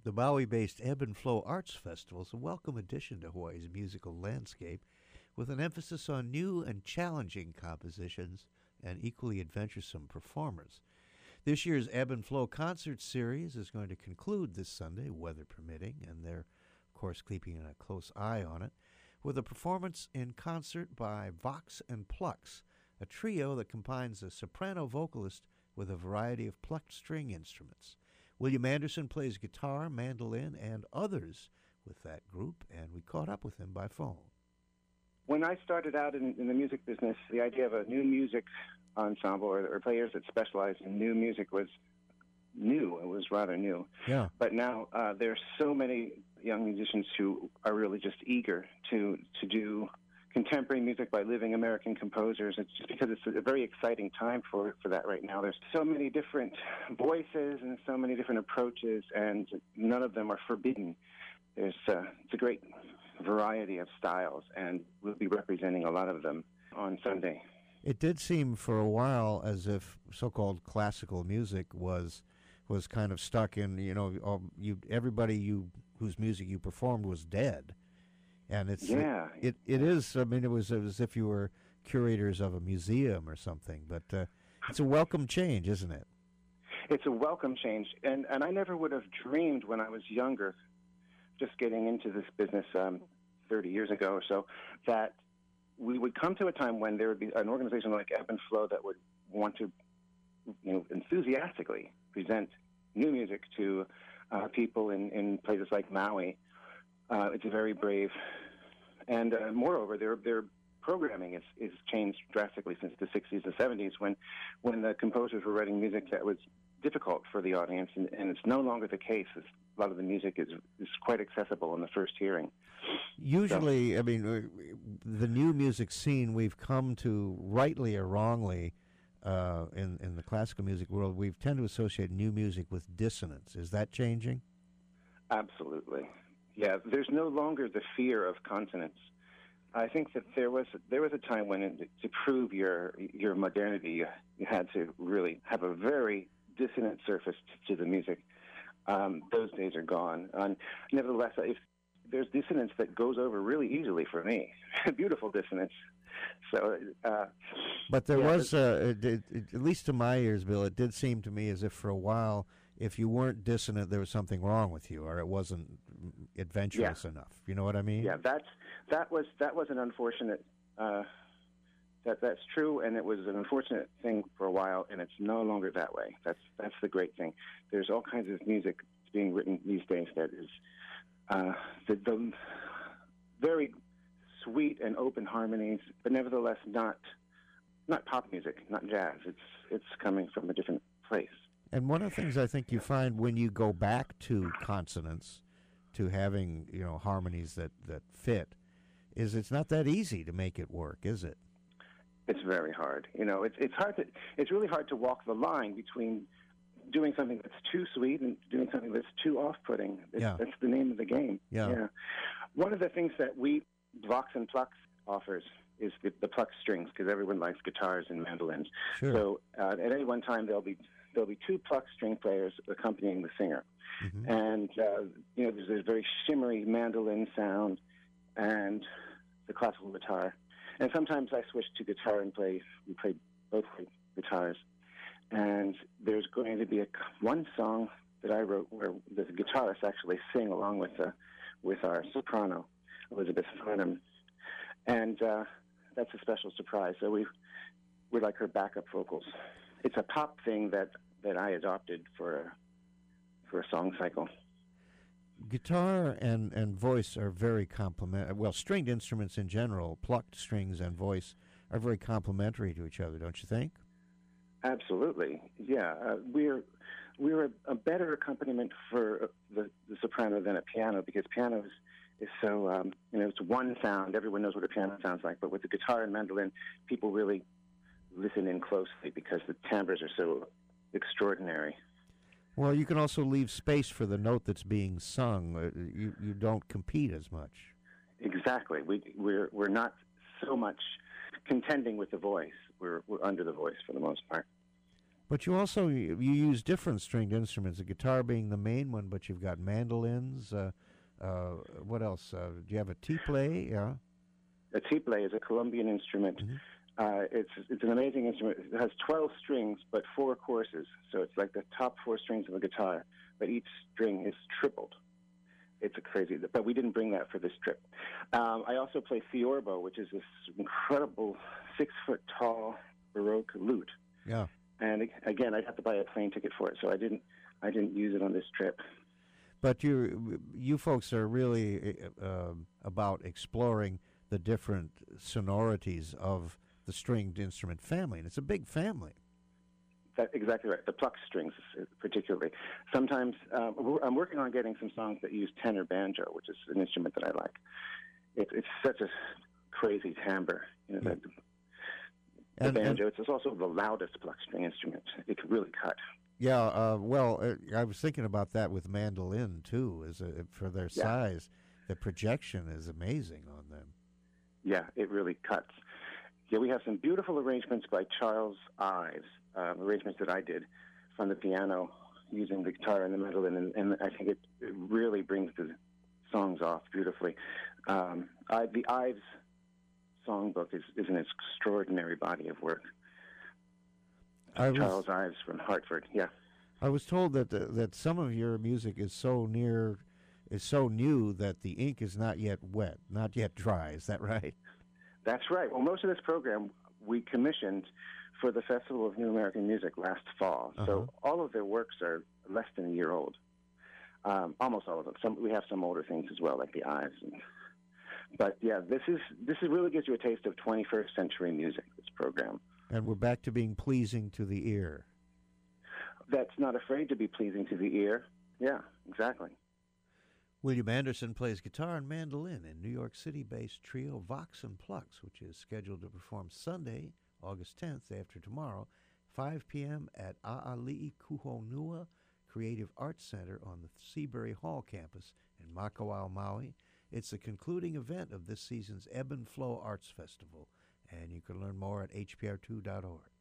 The Maui-based Ebb and Flow Arts Festival is a welcome addition to Hawaii's musical landscape, with an emphasis on new and challenging compositions and equally adventuresome performers. This year's Ebb and Flow concert series is going to conclude this Sunday, weather permitting, and they're, of course, keeping a close eye on it, with a performance in concert by Vox and Plux, a trio that combines a soprano vocalist with a variety of plucked string instruments. William Anderson plays guitar, mandolin, and others with that group, and we caught up with him by phone. When I started out in the music business, the idea of a new music ensemble or players that specialize in new music was new. It was rather new. Yeah. But now there's so many young musicians who are really just eager to do contemporary music by living American composers. It's just because it's a very exciting time for that right now. There's so many different voices and so many different approaches, and none of them are forbidden. It's a great variety of styles, and we'll be representing a lot of them on Sunday. It did seem for a while as if so-called classical music was kind of stuck in, everybody whose music you performed was dead. And it is, I mean, it was as if you were curators of a museum or something, but it's a welcome change, isn't it? It's a welcome change, and I never would have dreamed when I was younger, just getting into this business 30 years ago or so, that we would come to a time when there would be an organization like Ebb and Flow that would want to, enthusiastically present new music to people in places like Maui. It's very brave, and moreover, their programming is changed drastically since the 60s and 70s, when the composers were writing music that was difficult for the audience, and it's no longer the case. A lot of the music is quite accessible in the first hearing. Usually, so, I mean, the new music scene we've come to, rightly or wrongly, in the classical music world, we tend to associate new music with dissonance. Is that changing? Absolutely. Yeah, there's no longer the fear of consonance. I think that there was a time when to prove your modernity, you had to really have a very dissonant surface to the music. Those days are gone. Nevertheless, if there's dissonance that goes over really easily for me, beautiful dissonance. So, but there was, at least to my ears, Bill, it did seem to me as if for a while, if you weren't dissonant, there was something wrong with you, or it wasn't adventurous enough. You know what I mean? Yeah, that was an unfortunate. That's true, and it was an unfortunate thing for a while, and it's no longer that way. That's the great thing. There's all kinds of music being written these days that is the very sweet and open harmonies, but nevertheless not pop music, not jazz. It's coming from a different place. And one of the things I think you find when you go back to consonance, to having harmonies that fit, is it's not that easy to make it work, is it? It's very hard. It's really hard to walk the line between doing something that's too sweet and doing something that's too off-putting. That's the name of the game. Yeah. One of the things that Vox and Plux offers is the Plux strings, because everyone likes guitars and mandolins. Sure. So at any one time there'll be two Plux string players accompanying the singer. Mm-hmm. And there's a very shimmery mandolin sound and the classical guitar. And sometimes I switch to guitar and we play both guitars. And there's going to be one song that I wrote where the guitarists actually sing along with our soprano, Elizabeth Farnham. And that's a special surprise. So we're like her backup vocals. It's a pop thing that I adopted for a song cycle. Guitar and voice are very complementary. Well, stringed instruments in general, plucked strings and voice, are very complementary to each other, don't you think? Absolutely, yeah. We're a better accompaniment for the soprano than a piano, because piano is so it's one sound. Everyone knows what a piano sounds like, but with the guitar and mandolin, people really listen in closely because the timbres are so extraordinary. Well, you can also leave space for the note that's being sung. You don't compete as much. Exactly. We're not so much contending with the voice. We're under the voice for the most part. But you also you use different stringed instruments. The guitar being the main one, but you've got mandolins. What else? Do you have a tiple? Yeah. A tiple is a Colombian instrument. Mm-hmm. It's an amazing instrument. It has 12 strings, but 4 courses. So it's like the top 4 strings of a guitar, but each string is tripled. It's a crazy, but we didn't bring that for this trip. I also play theorbo, which is this incredible 6-foot-tall Baroque lute. Yeah. And again, I'd have to buy a plane ticket for it, so I didn't use it on this trip. But you folks are really about exploring the different sonorities of the stringed instrument family, and it's a big family. That's exactly right. The pluck strings, particularly. Sometimes I'm working on getting some songs that use tenor banjo, which is an instrument that I like. It's such a crazy timbre. You know, the banjo. It's also the loudest pluck string instrument. It can really cut. Yeah. Well, I was thinking about that with mandolin too. For their size, the projection is amazing on them. Yeah, it really cuts. Yeah, we have some beautiful arrangements by Charles Ives, arrangements that I did from the piano using the guitar and the mandolin, and I think it really brings the songs off beautifully. The Ives songbook is an extraordinary body of work. Charles Ives from Hartford, yeah. I was told that some of your music is so new that the ink is not yet wet, not yet dry. Is that right? That's right. Well, most of this program we commissioned for the Festival of New American Music last fall. Uh-huh. So all of their works are less than a year old. Almost all of them. We have some older things as well, like the Ives. But yeah, this really gives you a taste of 21st century music, this program. And we're back to being pleasing to the ear. That's not afraid to be pleasing to the ear. Yeah, exactly. William Anderson plays guitar and mandolin in New York City-based trio Vox and Plux, which is scheduled to perform Sunday, August 10th, after tomorrow, 5 p.m. at A'ali'i Kuhonua Creative Arts Center on the Seabury Hall campus in Makawao, Maui. It's the concluding event of this season's Ebb and Flow Arts Festival, and you can learn more at hpr2.org.